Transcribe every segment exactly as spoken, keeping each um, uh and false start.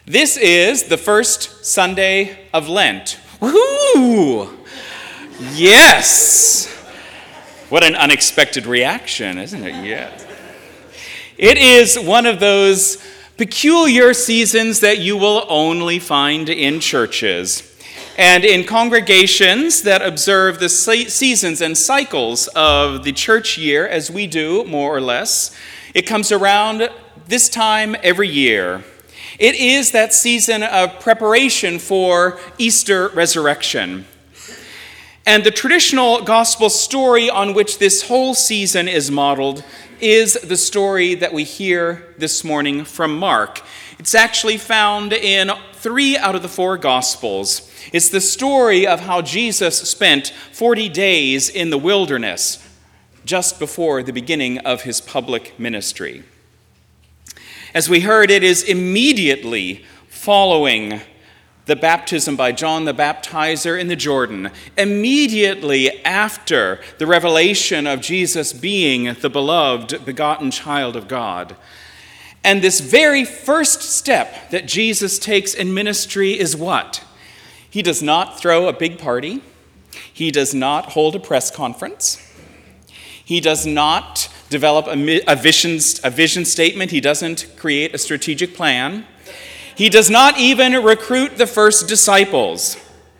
This is the first Sunday of Lent. Woohoo! Yes! What an unexpected reaction, isn't it? Yeah. It is one of those peculiar seasons that you will only find in churches and in congregations that observe the seasons and cycles of the church year as we do, more or less. It comes around this time every year. It is that season of preparation for Easter resurrection. And the traditional gospel story on which this whole season is modeled is the story that we hear this morning from Mark. It's actually found in three out of the four gospels. It's the story of how Jesus spent forty days in the wilderness just before the beginning of his public ministry. As we heard, it is immediately following the baptism by John the Baptizer in the Jordan, immediately after the revelation of Jesus being the beloved, begotten child of God. And this very first step that Jesus takes in ministry is what? He does not throw a big party. He does not hold a press conference. He does not develop a, a, vision, a vision statement. He doesn't create a strategic plan. He does not even recruit the first disciples.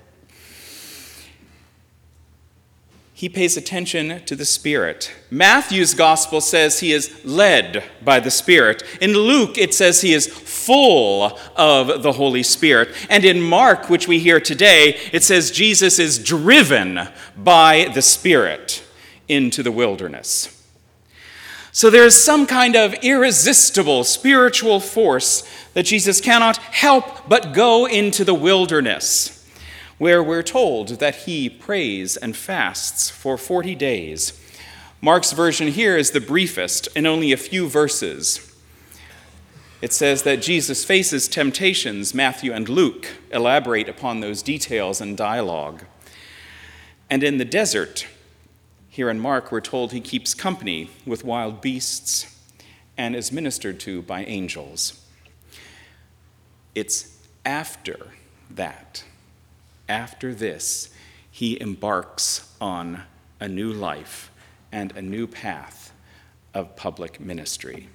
He pays attention to the Spirit. Matthew's gospel says he is led by the Spirit. In Luke, it says he is full of the Holy Spirit. And in Mark, which we hear today, it says Jesus is driven by the Spirit into the wilderness. So there is some kind of irresistible spiritual force that Jesus cannot help but go into the wilderness, where we're told that he prays and fasts for forty days. Mark's version here is the briefest, in only a few verses. It says that Jesus faces temptations. Matthew and Luke elaborate upon those details and dialogue. And in the desert, here in Mark, we're told he keeps company with wild beasts and is ministered to by angels. It's after that, after this, he embarks on a new life and a new path of public ministry.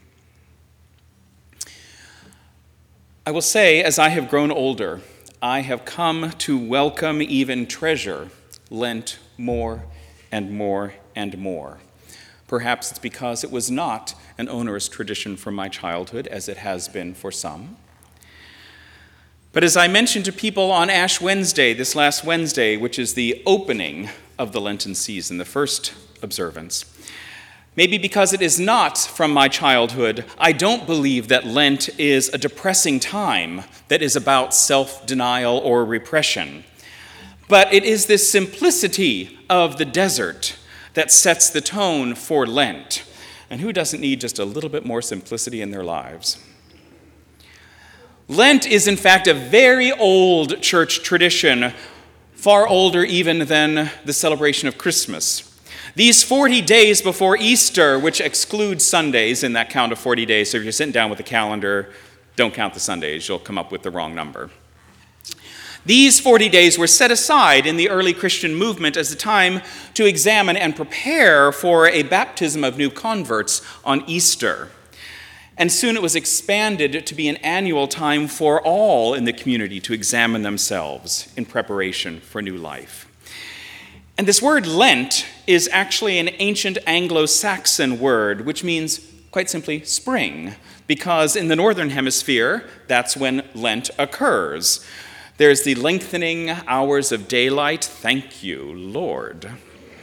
I will say, as I have grown older, I have come to welcome, even treasure, Lent more and more and more. Perhaps it's because it was not an onerous tradition from my childhood, as it has been for some. But as I mentioned to people on Ash Wednesday, this last Wednesday, which is the opening of the Lenten season, the first observance, maybe because it is not from my childhood, I don't believe that Lent is a depressing time that is about self-denial or repression. But it is this simplicity of the desert that sets the tone for Lent. And who doesn't need just a little bit more simplicity in their lives? Lent is, in fact, a very old church tradition, far older even than the celebration of Christmas. These forty days before Easter, which excludes Sundays in that count of forty days, so if you're sitting down with a calendar, don't count the Sundays, you'll come up with the wrong number. These forty days were set aside in the early Christian movement as a time to examine and prepare for a baptism of new converts on Easter. And soon it was expanded to be an annual time for all in the community to examine themselves in preparation for new life. And this word Lent is actually an ancient Anglo-Saxon word, which means, quite simply, spring, because in the northern hemisphere, that's when Lent occurs. There's the lengthening hours of daylight. Thank you, Lord.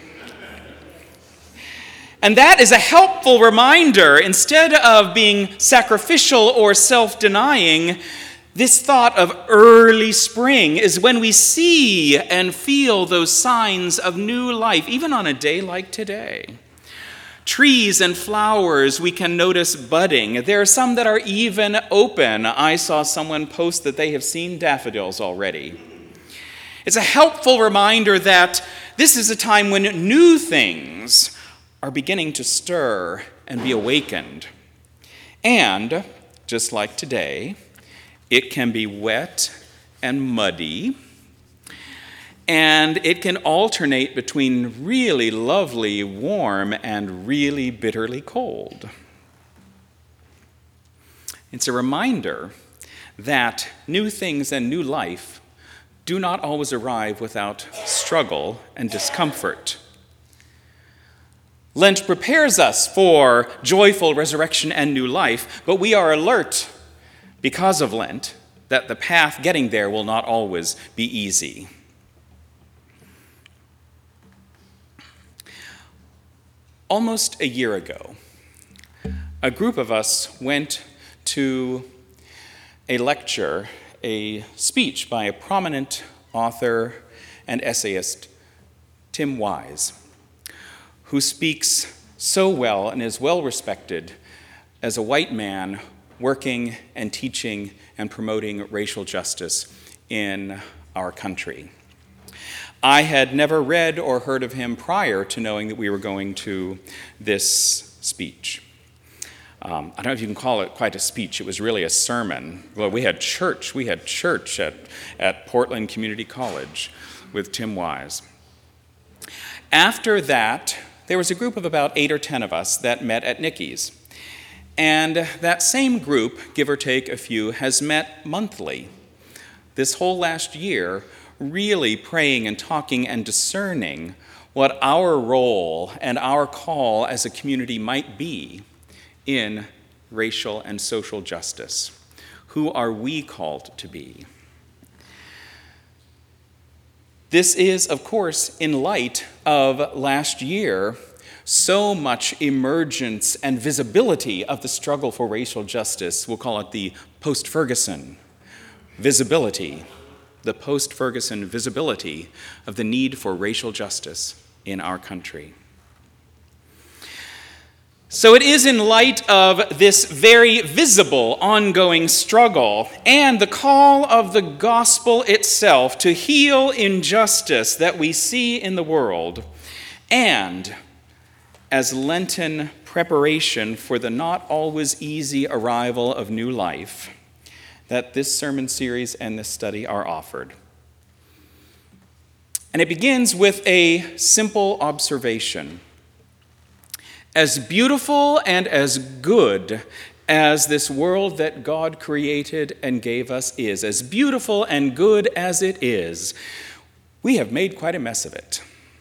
And that is a helpful reminder. Instead of being sacrificial or self-denying, this thought of early spring is when we see and feel those signs of new life, even on a day like today. Trees and flowers we can notice budding. There are some that are even open. I saw someone post that they have seen daffodils already. It's a helpful reminder that this is a time when new things are beginning to stir and be awakened. And, just like today, It can be wet and muddy, and it can alternate between really lovely warm and really bitterly cold. It's a reminder that new things and new life do not always arrive without struggle and discomfort. Lent prepares us for joyful resurrection and new life, but we are alert because of Lent that the path getting there will not always be easy. Almost a year ago, a group of us went to a lecture, a speech by a prominent author and essayist, Tim Wise, who speaks so well and is well respected as a white man working and teaching and promoting racial justice in our country. I had never read or heard of him prior to knowing that we were going to this speech. Um, I don't know if you can call it quite a speech. It was really a sermon. Well, we had church. We had church at, at Portland Community College with Tim Wise. After that, there was a group of about eight or ten of us that met at Nicky's. And that same group, give or take a few, has met monthly this whole last year, really praying and talking and discerning what our role and our call as a community might be in racial and social justice. Who are we called to be? This is, of course, in light of last year, so much emergence and visibility of the struggle for racial justice. We'll call it the post-Ferguson visibility, the post-Ferguson visibility of the need for racial justice in our country. So it is in light of this very visible, ongoing struggle and the call of the gospel itself to heal injustice that we see in the world, and as Lenten preparation for the not always easy arrival of new life, that this sermon series and this study are offered. And it begins with a simple observation. As beautiful and as good as this world that God created and gave us is, as beautiful and good as it is, we have made quite a mess of it.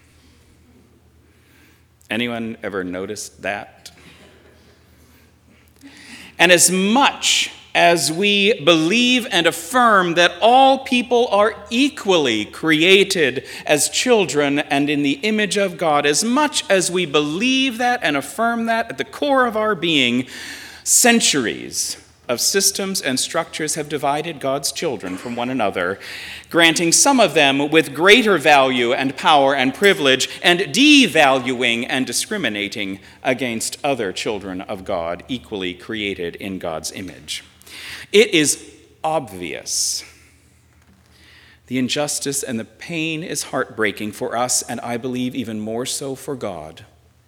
Anyone ever noticed that? And as much as we believe and affirm that all people are equally created as children and in the image of God, as much as we believe that and affirm that at the core of our being, centuries of systems and structures have divided God's children from one another, granting some of them with greater value and power and privilege, and devaluing and discriminating against other children of God equally created in God's image. It is obvious. The injustice and the pain is heartbreaking for us, and I believe even more so for God.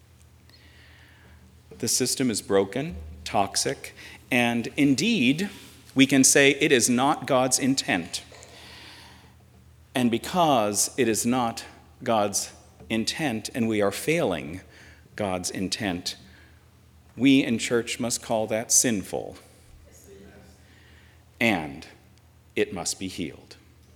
The system is broken, toxic, and indeed, we can say it is not God's intent. And because it is not God's intent and we are failing God's intent, we in church must call that sinful. And it must be healed.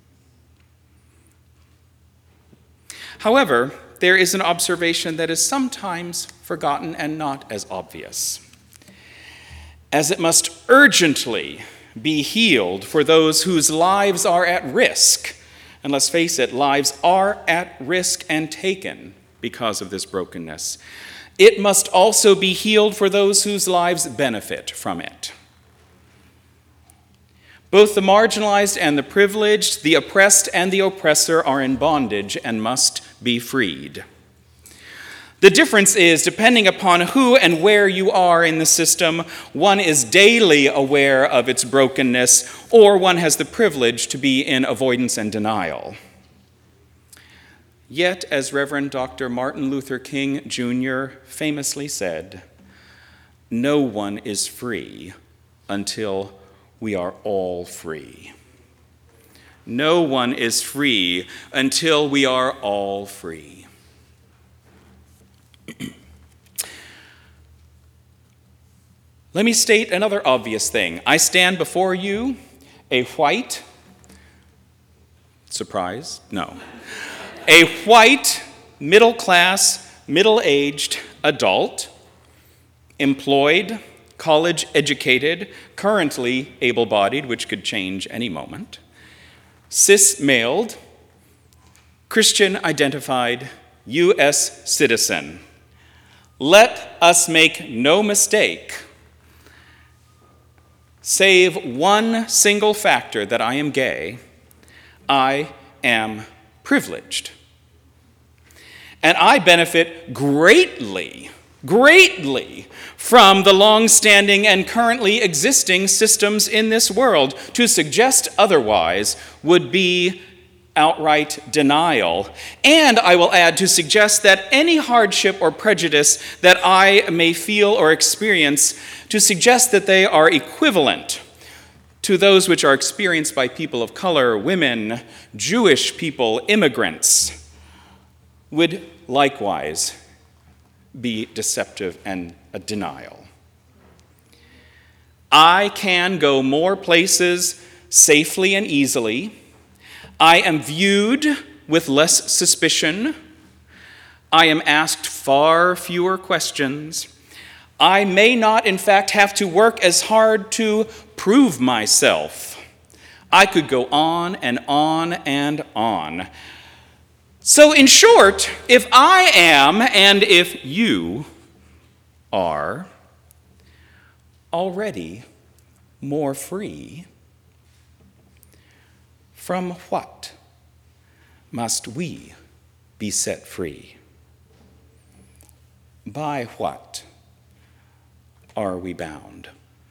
However, there is an observation that is sometimes forgotten and not as obvious, as it must urgently be healed for those whose lives are at risk. And let's face it, lives are at risk and taken because of this brokenness. It must also be healed for those whose lives benefit from it. Both the marginalized and the privileged, the oppressed and the oppressor are in bondage and must be freed. The difference is, depending upon who and where you are in the system, one is daily aware of its brokenness, or one has the privilege to be in avoidance and denial. Yet, as Reverend Doctor Martin Luther King Junior famously said, no one is free until we are all free. No one is free until we are all free. Let me state another obvious thing. I stand before you, a white, surprise? No. A white, middle-class, middle-aged adult, employed, college-educated, currently able-bodied, which could change any moment, cis-maled, Christian-identified, U S citizen. Let us make no mistake, save one single factor that I am gay, I am privileged. And I benefit greatly, greatly from the long-standing and currently existing systems in this world. To suggest otherwise would be outright denial. And I will add, to suggest that any hardship or prejudice that I may feel or experience, to suggest that they are equivalent to those which are experienced by people of color, women, Jewish people, immigrants, would likewise be deceptive and a denial. I can go more places safely and easily. I am viewed with less suspicion. I am asked far fewer questions. I may not, in fact, have to work as hard to prove myself. I could go on and on and on. So, in short, if I am, and if you are, already more free, from what must we be set free? By what are we bound?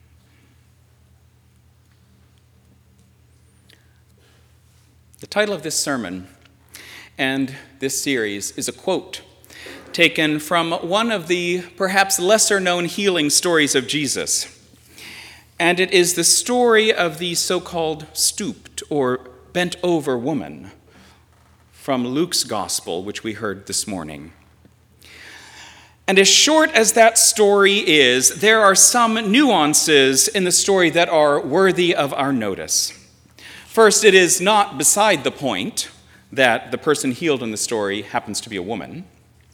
The title of this sermon and this series is a quote taken from one of the perhaps lesser-known healing stories of Jesus. And it is the story of the so-called stooped or bent-over woman from Luke's gospel, which we heard this morning. And as short as that story is, there are some nuances in the story that are worthy of our notice. First, it is not beside the point that the person healed in the story happens to be a woman.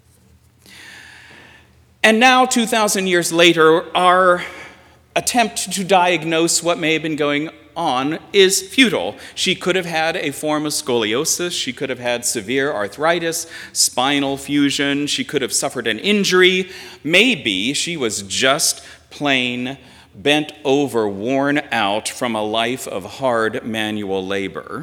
And now, two thousand years later, our attempt to diagnose what may have been going on is futile. She could have had a form of scoliosis. She could have had severe arthritis, spinal fusion. She could have suffered an injury. Maybe she was just plain bent over, worn out from a life of hard manual labor.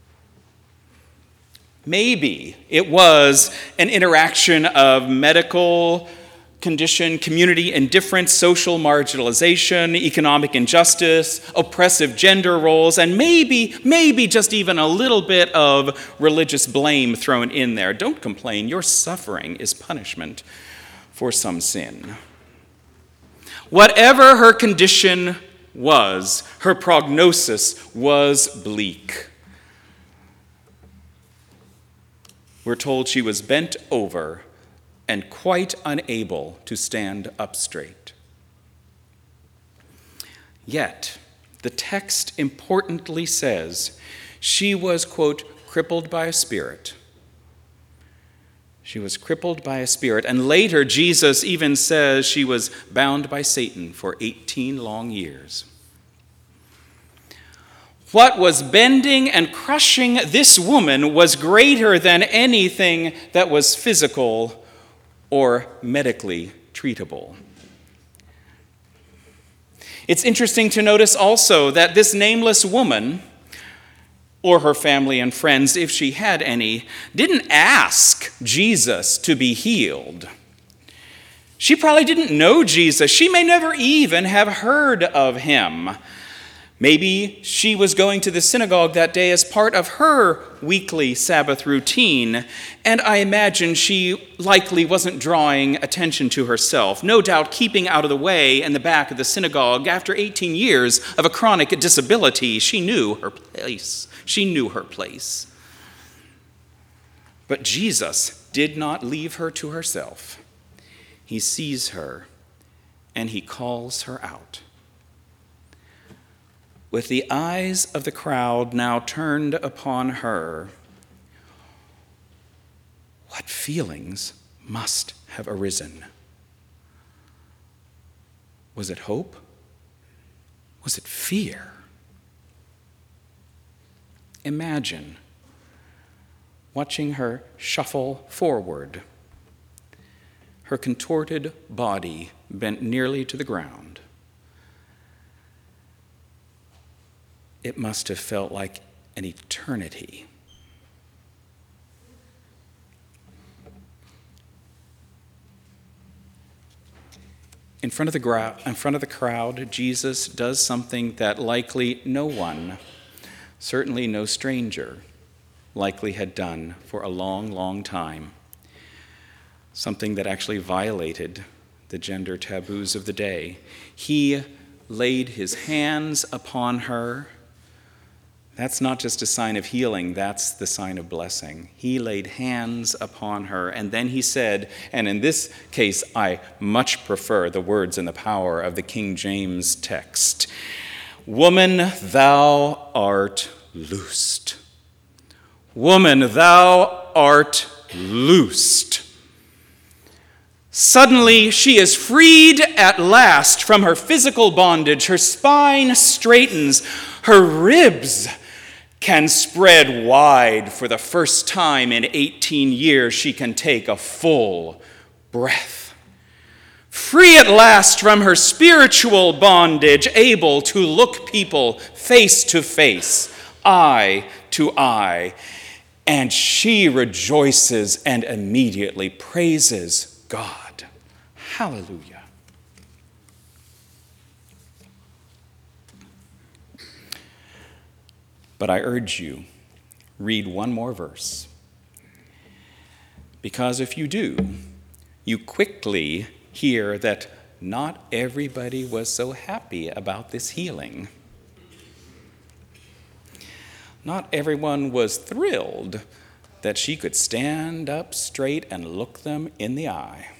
Maybe it was an interaction of medical condition, community indifference, social marginalization, economic injustice, oppressive gender roles, and maybe, maybe just even a little bit of religious blame thrown in there. Don't complain. Your suffering is punishment for some sin. Whatever her condition was, her prognosis was bleak. We're told she was bent over and quite unable to stand up straight. Yet, the text importantly says she was, quote, crippled by a spirit. She was crippled by a spirit. And later, Jesus even says she was bound by Satan for eighteen long years. What was bending and crushing this woman was greater than anything that was physical or medically treatable. It's interesting to notice also that this nameless woman, or her family and friends, if she had any, didn't ask Jesus to be healed. She probably didn't know Jesus. She may never even have heard of him. Maybe she was going to the synagogue that day as part of her weekly Sabbath routine, and I imagine she likely wasn't drawing attention to herself, no doubt keeping out of the way in the back of the synagogue. After eighteen years of a chronic disability, she knew her place. She knew her place. But Jesus did not leave her to herself. He sees her, and he calls her out. With the eyes of the crowd now turned upon her, what feelings must have arisen? Was it hope? Was it fear? Imagine watching her shuffle forward, her contorted body bent nearly to the ground. It must have felt like an eternity. In front of the gra- in front of the crowd, Jesus does something that likely no one, certainly no stranger, likely had done for a long, long time. Something that actually violated the gender taboos of the day. He laid his hands upon her. That's not just a sign of healing, that's the sign of blessing. He laid hands upon her, and then he said, and in this case, I much prefer the words and the power of the King James text, "Woman, thou art loosed. Woman, thou art loosed." Suddenly, she is freed at last from her physical bondage. Her spine straightens, her ribs can spread wide. For the first time in eighteen years, she can take a full breath. Free at last from her spiritual bondage, able to look people face to face, eye to eye. And she rejoices and immediately praises God. Hallelujah. But I urge you, read one more verse. Because if you do, you quickly hear that not everybody was so happy about this healing. Not everyone was thrilled that she could stand up straight and look them in the eye.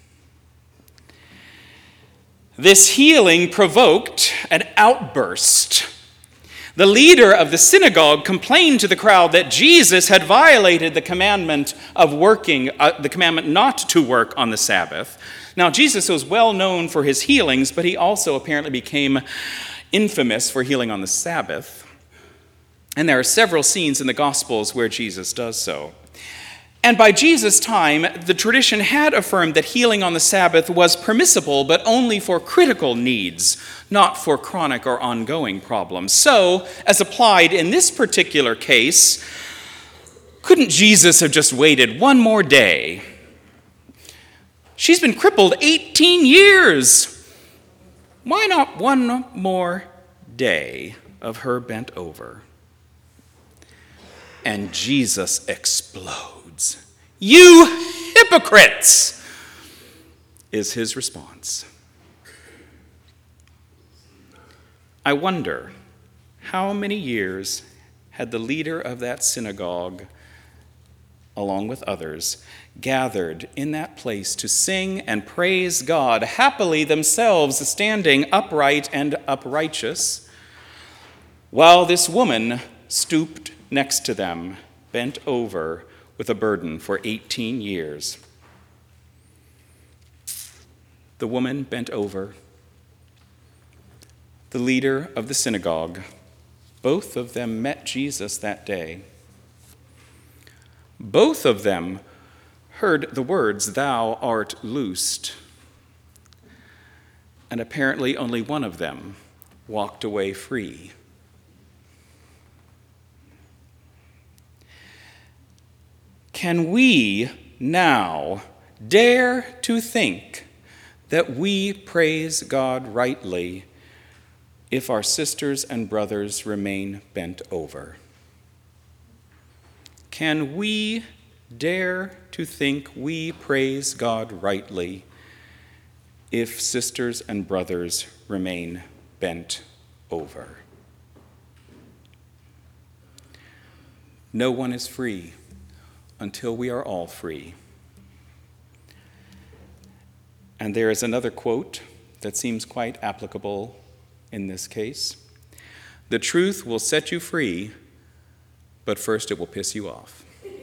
This healing provoked an outburst. The leader of the synagogue complained to the crowd that Jesus had violated the commandment of working, uh, the commandment not to work on the Sabbath. Now, Jesus was well known for his healings, but he also apparently became infamous for healing on the Sabbath. And there are several scenes in the Gospels where Jesus does so. And by Jesus' time, the tradition had affirmed that healing on the Sabbath was permissible, but only for critical needs, not for chronic or ongoing problems. So, as applied in this particular case, couldn't Jesus have just waited one more day? She's been crippled eighteen years. Why not one more day of her bent over? And Jesus explodes. "You hypocrites!" is his response. I wonder how many years had the leader of that synagogue, along with others, gathered in that place to sing and praise God, happily themselves standing upright and uprighteous, while this woman stooped next to them, bent over with a burden for eighteen years. The woman bent over. The leader of the synagogue. Both of them met Jesus that day. Both of them heard the words, "Thou art loosed." And apparently only one of them walked away free. Can we now dare to think that we praise God rightly if our sisters and brothers remain bent over? Can we dare to think we praise God rightly if sisters and brothers remain bent over? No one is free until we are all free. And there is another quote that seems quite applicable in this case. The truth will set you free, but first it will piss you off.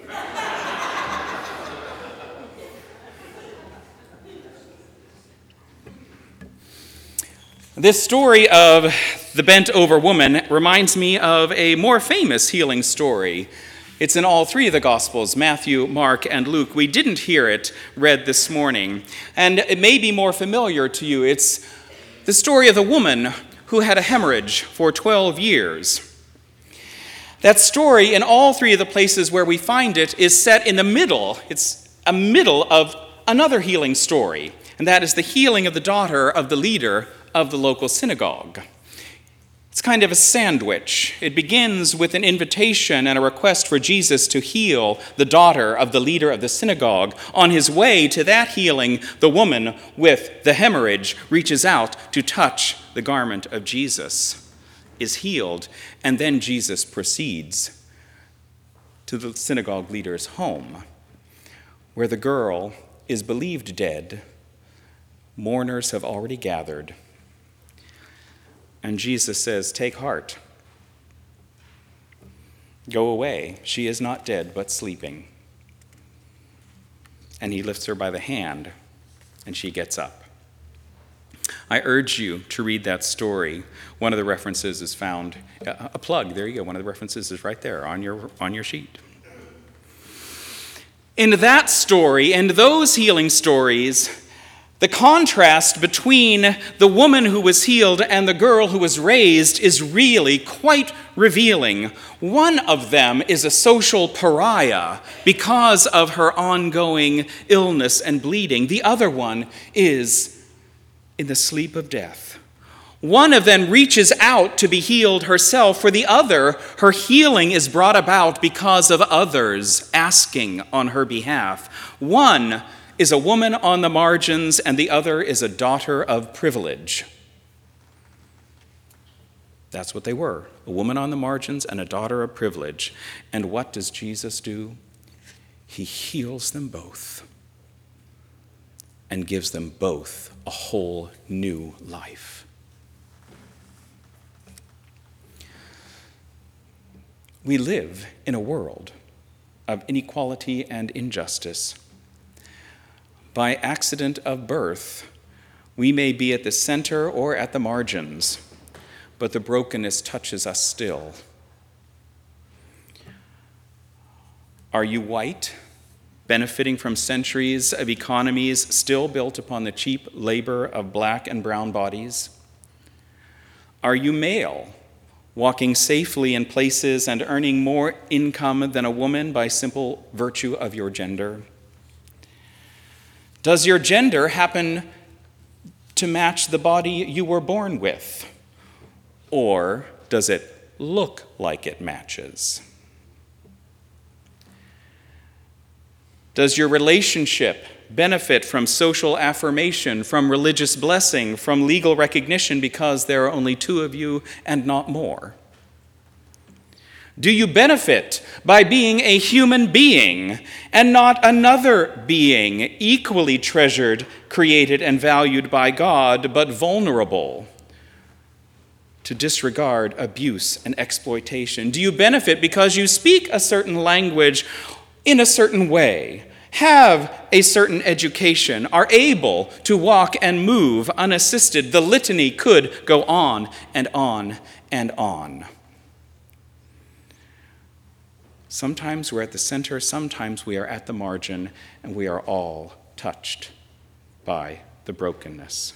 This story of the bent-over woman reminds me of a more famous healing story. It's in all three of the Gospels, Matthew, Mark, and Luke. We didn't hear it read this morning, and it may be more familiar to you. It's the story of the woman who had a hemorrhage for twelve years. That story, in all three of the places where we find it, is set in the middle. It's a middle of another healing story, and that is the healing of the daughter of the leader of the local synagogue. It's kind of a sandwich. It begins with an invitation and a request for Jesus to heal the daughter of the leader of the synagogue. On his way to that healing, the woman with the hemorrhage reaches out to touch the garment of Jesus, is healed, and then Jesus proceeds to the synagogue leader's home, where the girl is believed dead. Mourners have already gathered. And Jesus says, "Take heart. Go away. She is not dead, but sleeping." And he lifts her by the hand, and she gets up. I urge you to read that story. One of the references is found, a plug, there you go. One of the references is right there on your, on your sheet. In that story, and those healing stories, the contrast between the woman who was healed and the girl who was raised is really quite revealing. One of them is a social pariah because of her ongoing illness and bleeding. The other one is in the sleep of death. One of them reaches out to be healed herself. For the other, her healing is brought about because of others asking on her behalf. One is a woman on the margins, and the other is a daughter of privilege. That's what they were, a woman on the margins and a daughter of privilege. And what does Jesus do? He heals them both and gives them both a whole new life. We live in a world of inequality and injustice. By accident of birth, we may be at the center or at the margins, but the brokenness touches us still. Are you white, benefiting from centuries of economies still built upon the cheap labor of black and brown bodies? Are you male, walking safely in places and earning more income than a woman by simple virtue of your gender? Does your gender happen to match the body you were born with? Or does it look like it matches? Does your relationship benefit from social affirmation, from religious blessing, from legal recognition because there are only two of you and not more? Do you benefit by being a human being and not another being, equally treasured, created, and valued by God, but vulnerable to disregard, abuse, and exploitation? Do you benefit because you speak a certain language in a certain way, have a certain education, are able to walk and move unassisted? The litany could go on and on and on. Sometimes we're at the center, sometimes we are at the margin, and we are all touched by the brokenness.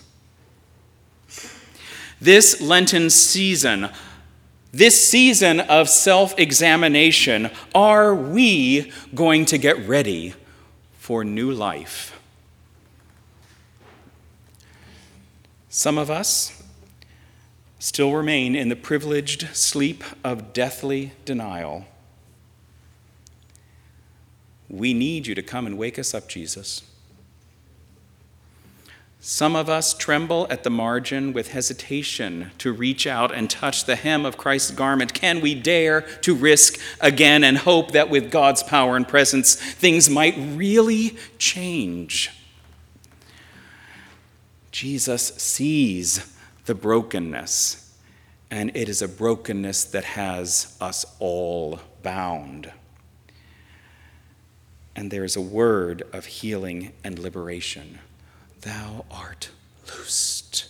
This Lenten season, this season of self-examination, are we going to get ready for new life? Some of us still remain in the privileged sleep of deathly denial. We need you to come and wake us up, Jesus. Some of us tremble at the margin with hesitation to reach out and touch the hem of Christ's garment. Can we dare to risk again and hope that with God's power and presence, things might really change? Jesus sees the brokenness, and it is a brokenness that has us all bound. And there is a word of healing and liberation. Thou art loosed.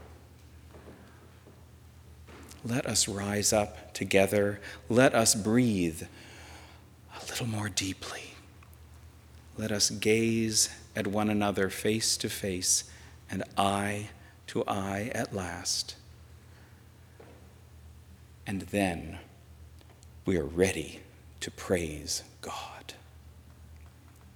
Let us rise up together. Let us breathe a little more deeply. Let us gaze at one another face to face and eye to eye at last. And then we are ready to praise God.